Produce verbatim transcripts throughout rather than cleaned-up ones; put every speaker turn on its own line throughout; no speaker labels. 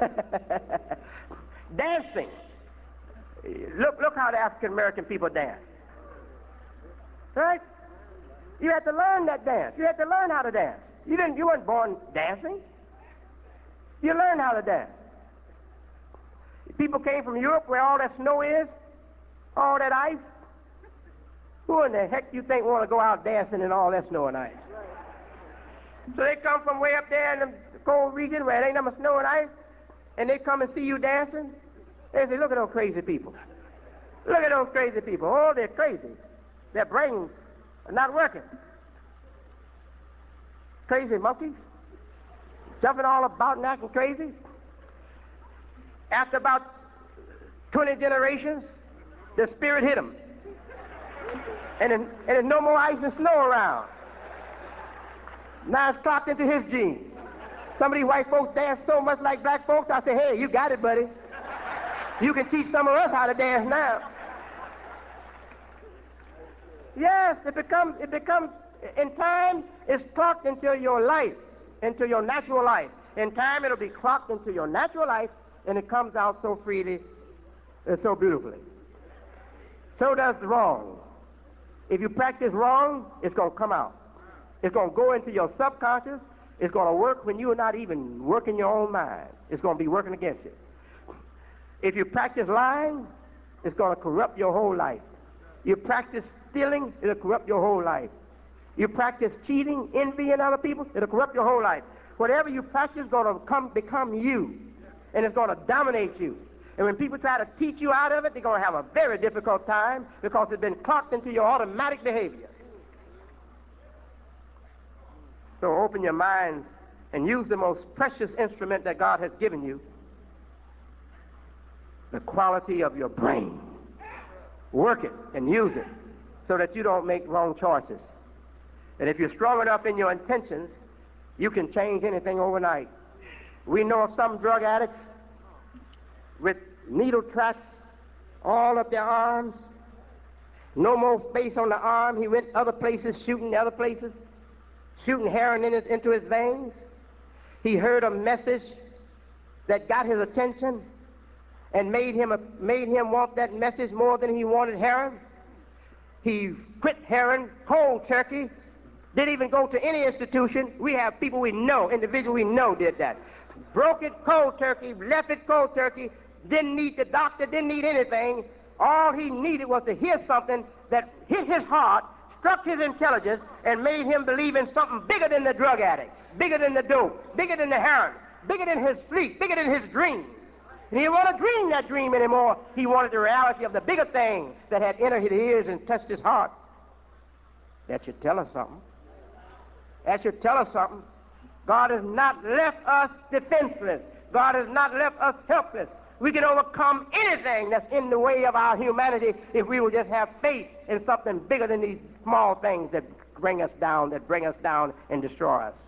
Dancing. Look, look how the African American people dance. Right? You had to learn that dance. You had to learn how to dance. You didn't. You weren't born dancing. You learned how to dance. People came from Europe where all that snow is, all that ice. Who in the heck you think want to go out dancing in all that snow and ice? So they come from way up there in the cold region where there ain't no snow and ice, and they come and see you dancing. They say, look at those crazy people. Look at those crazy people. Oh, they're crazy. Their brains are not working. Crazy monkeys, jumping all about and acting crazy. After about twenty generations, the spirit hit them. And, then, and there's no more ice and snow around. Now it's clocked into his genes. Some of these white folks dance so much like black folks, I say, hey, you got it, buddy. You can teach some of us how to dance now. Yes, it becomes, it becomes, in time, it's clocked into your life, into your natural life. In time, it'll be clocked into your natural life, and it comes out so freely and so beautifully. So does the wrong. If you practice wrong, it's going to come out. It's going to go into your subconscious. It's going to work when you're not even working your own mind. It's going to be working against you. If you practice lying, it's going to corrupt your whole life. You practice stealing, it'll corrupt your whole life. You practice cheating, envying other people, it'll corrupt your whole life. Whatever you practice is going to come, become you, and it's going to dominate you. And when people try to teach you out of it, they're going to have a very difficult time because it's been clocked into your automatic behavior. So open your minds and use the most precious instrument that God has given you, the quality of your brain. Work it and use it so that you don't make wrong choices. And if you're strong enough in your intentions, you can change anything overnight. We know of some drug addicts with needle tracks all up their arms, no more space on the arm. He went other places, shooting other places, shooting heroin in his, into his veins. He heard a message that got his attention and made him, a, made him want that message more than he wanted heroin. He quit heroin cold turkey, didn't even go to any institution. We have people we know, individuals we know did that. Broke it cold turkey, left it cold turkey, didn't need the doctor, didn't need anything. All he needed was to hear something that hit his heart, struck his intelligence, and made him believe in something bigger than the drug addict, bigger than the dope, bigger than the heroin, bigger than his sleep, bigger than his dream. And he didn't want to dream that dream anymore. He wanted the reality of the bigger thing that had entered his ears and touched his heart. That should tell us something. That should tell us something. God has not left us defenseless. God has not left us helpless. We can overcome anything that's in the way of our humanity if we will just have faith in something bigger than these small things that bring us down, that bring us down and destroy us.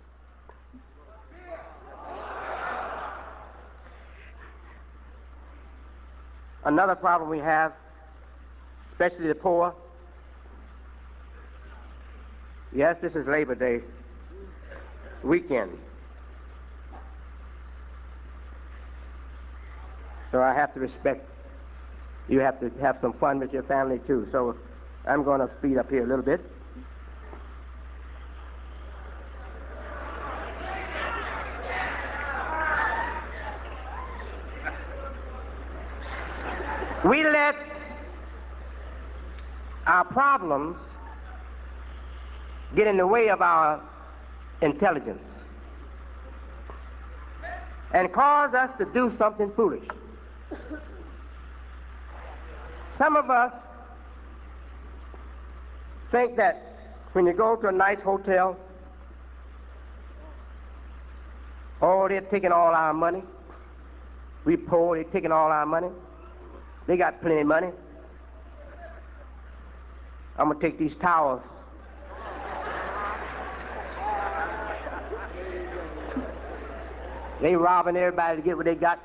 Another problem we have, especially the poor. Yes, this is Labor Day weekend. So I have to respect, you have to have some fun with your family too. So I'm going to speed up here a little bit. We let our problems get in the way of our intelligence and cause us to do something foolish. Some of us think that when you go to a nice hotel, oh, they're taking all our money. We poor, they're taking all our money. They got plenty of money. I'm going to take these towels. They robbing everybody to get what they got.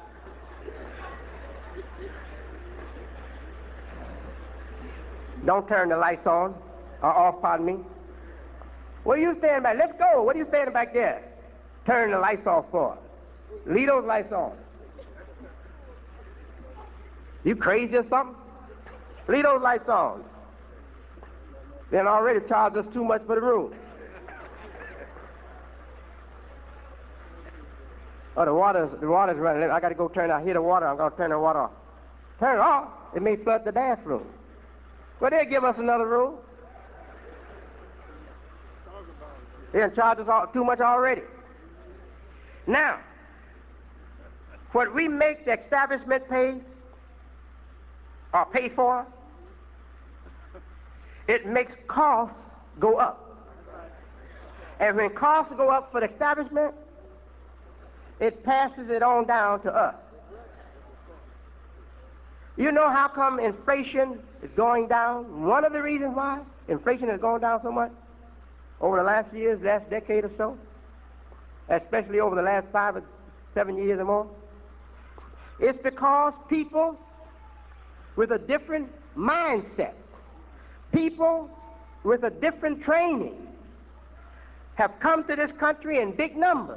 Don't turn the lights on or off, pardon me. What are you standing back? Let's go. What are you standing back there? Turn the lights off for? Leave those lights on. You crazy or something? Leave those lights on. They already charged us too much for the room. Oh, the water's, the water's running. I got to go turn, I hear the water. I'm going to turn the water off. Turn it off. It may flood the bathroom. Well, they'll give us another room. They done charged us all, too much already. Now, what we make the establishment pay or pay for, it makes costs go up. And when costs go up for the establishment, it passes it on down to us. You know how come inflation is going down? One of the reasons why inflation is going down so much over the last years, last decade or so, especially over the last five or seven years or more, it's because people with a different mindset, people with a different training, have come to this country in big numbers.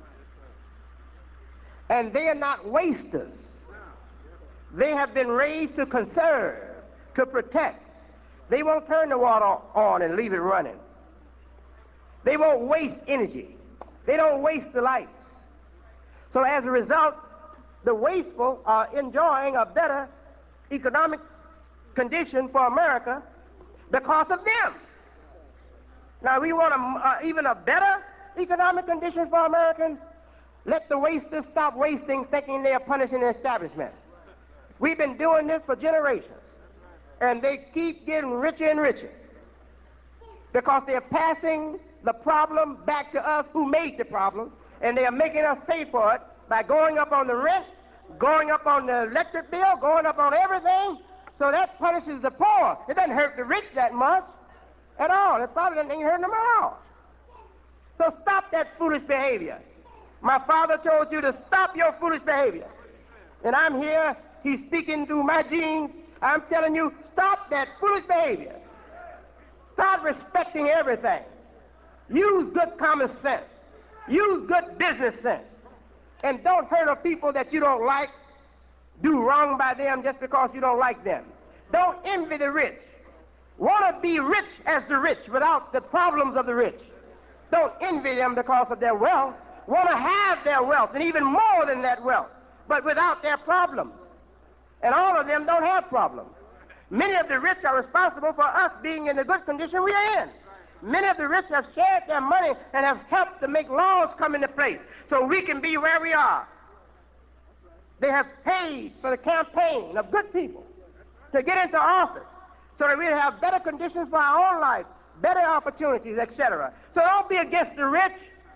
And they are not wasters. They have been raised to conserve, to protect. They won't turn the water on and leave it running. They won't waste energy. They don't waste the lights. So as a result, the wasteful are enjoying a better economic condition for America because of them. Now, we want a, uh, even a better economic condition for Americans. Let the wasters stop wasting, thinking they are punishing the establishment. We've been doing this for generations, and they keep getting richer and richer because they're passing the problem back to us who made the problem, and they are making us pay for it by going up on the rent, going up on the electric bill, going up on everything. So that punishes the poor. It doesn't hurt the rich that much at all. It probably doesn't hurt them at all. So stop that foolish behavior. My father told you to stop your foolish behavior. And I'm here, he's speaking through my genes. I'm telling you, stop that foolish behavior. Start respecting everything. Use good common sense. Use good business sense. And don't hurt the people that you don't like. Do wrong by them just because you don't like them. Don't envy the rich. Want to be rich as the rich without the problems of the rich. Don't envy them because of their wealth. Want to have their wealth and even more than that wealth, but without their problems. And all of them don't have problems. Many of the rich are responsible for us being in the good condition we are in. Many of the rich have shared their money and have helped to make laws come into place so we can be where we are. They have paid for the campaign of good people to get into office so that we have better conditions for our own life, better opportunities, et cetera. So don't be against the rich.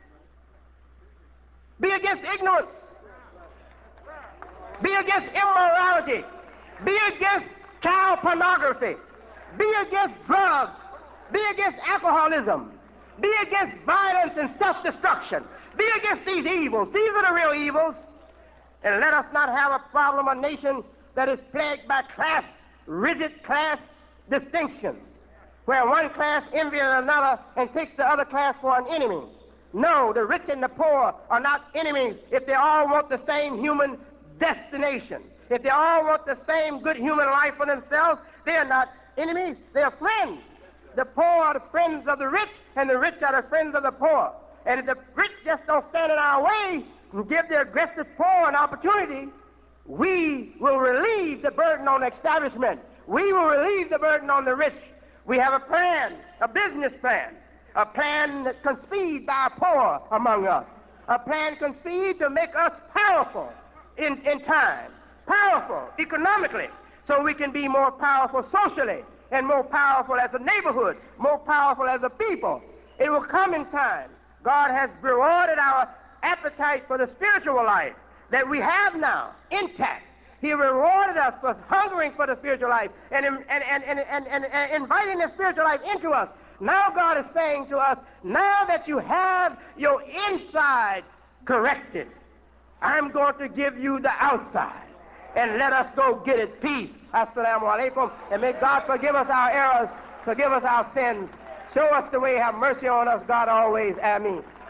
Be against ignorance. Be against immorality. Be against child pornography. Be against drugs. Be against alcoholism. Be against violence and self-destruction. Be against these evils. These are the real evils. And let us not have a problem, a nation that is plagued by class, rigid class distinctions, where one class envies another and takes the other class for an enemy. No, the rich and the poor are not enemies if they all want the same human destination. If they all want the same good human life for themselves, they are not enemies, they are friends. The poor are the friends of the rich, and the rich are the friends of the poor. And if the rich just don't stand in our way and give the aggressive poor an opportunity, we will relieve the burden on the establishment. We will relieve the burden on the rich. We have a plan, a business plan, a plan that conceived by poor among us, a plan conceived to make us powerful in, in time, powerful economically, so we can be more powerful socially and more powerful as a neighborhood, more powerful as a people. It will come in time. God has rewarded our appetite for the spiritual life that we have now intact. He rewarded us for hungering for the spiritual life and, and, and, and, and, and, and inviting the spiritual life into us. Now God is saying to us, now that you have your inside corrected, I'm going to give you the outside. And let us go get it. Peace. Assalamu alaikum. And may God forgive us our errors, forgive us our sins, show us the way, have mercy on us, God always. Ameen.